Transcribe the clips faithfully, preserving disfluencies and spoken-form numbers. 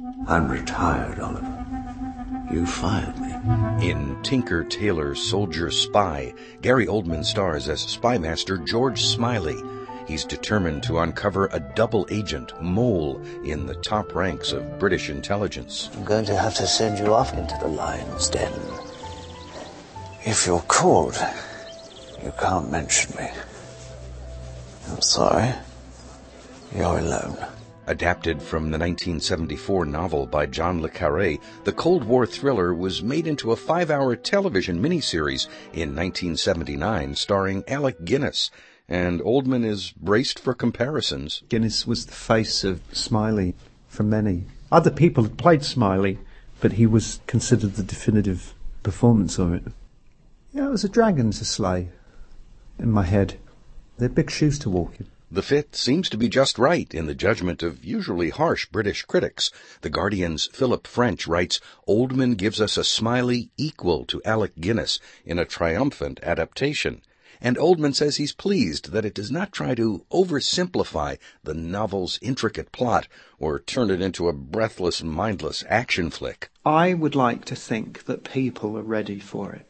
I'm retired, Oliver. You fired me. In Tinker, Tailor, Soldier, Spy, Gary Oldman stars as spymaster George Smiley. He's determined to uncover a double agent, mole, in the top ranks of British intelligence. I'm going to have to send you off into the lion's den. If you're caught, you can't mention me. I'm sorry. You're alone. Adapted from the nineteen seventy-four novel by John le Carré, the Cold War thriller was made into a five-hour television miniseries in nineteen seventy-nine starring Alec Guinness, and Oldman is braced for comparisons. Guinness was the face of Smiley for many. Other people had played Smiley, but he was considered the definitive performance of it. Yeah, it was a dragon to slay in my head. They're big shoes to walk in. The fit seems to be just right in the judgment of usually harsh British critics. The Guardian's Philip French writes, Oldman gives us a Smiley equal to Alec Guinness in a triumphant adaptation. And Oldman says he's pleased that it does not try to oversimplify the novel's intricate plot or turn it into a breathless, mindless action flick. I would like to think that people are ready for it.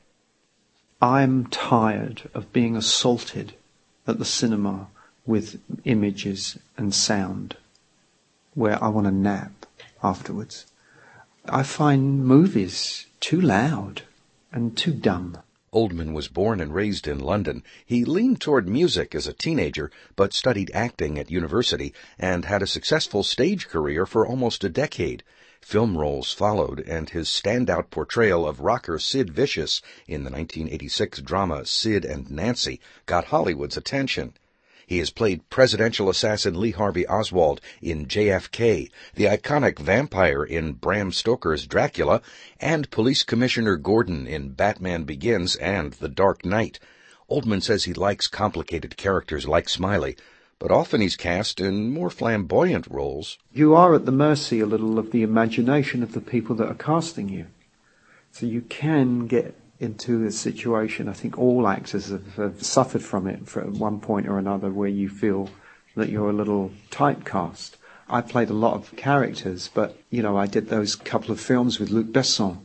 I'm tired of being assaulted at the cinema with images and sound where I want to nap afterwards. I find movies too loud and too dumb. Oldman was born and raised in London. He leaned toward music as a teenager, but studied acting at university and had a successful stage career for almost a decade. Film roles followed, and his standout portrayal of rocker Sid Vicious in the nineteen eighty-six drama Sid and Nancy got Hollywood's attention. He has played presidential assassin Lee Harvey Oswald in J F K, the iconic vampire in Bram Stoker's Dracula, and Police Commissioner Gordon in Batman Begins and The Dark Knight. Oldman says he likes complicated characters like Smiley, but often he's cast in more flamboyant roles. You are at the mercy a little of the imagination of the people that are casting you. So you can get into a situation, I think all actors have, have suffered from it at one point or another, where you feel that you're a little typecast. I played a lot of characters, but, you know, I did those couple of films with Luc Besson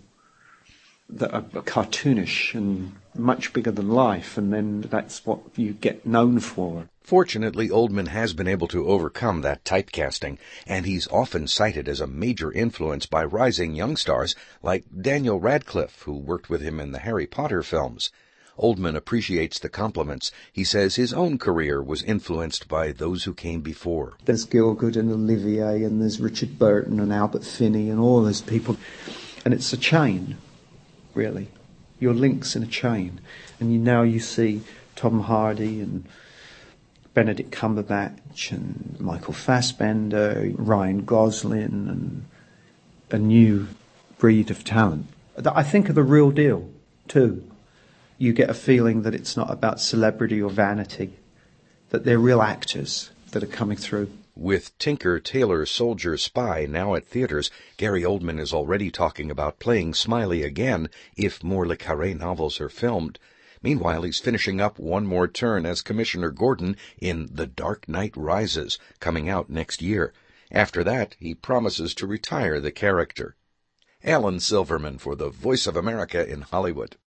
that are cartoonish and much bigger than life, and then that's what you get known for. Fortunately, Oldman has been able to overcome that typecasting, and he's often cited as a major influence by rising young stars like Daniel Radcliffe, who worked with him in the Harry Potter films. Oldman appreciates the compliments. He says his own career was influenced by those who came before. There's Gielgud and Olivier, and there's Richard Burton and Albert Finney and all those people. And it's a chain, really. Your links in a chain. And you, now you see Tom Hardy and Benedict Cumberbatch and Michael Fassbender, Ryan Gosling, and a new breed of talent that I think are the real deal, too. You get a feeling that it's not about celebrity or vanity, that they're real actors that are coming through. With Tinker, Tailor, Soldier, Spy now at theaters, Gary Oldman is already talking about playing Smiley again if more Le Carré novels are filmed. Meanwhile, he's finishing up one more turn as Commissioner Gordon in The Dark Knight Rises, coming out next year. After that, he promises to retire the character. Alan Silverman for the Voice of America in Hollywood.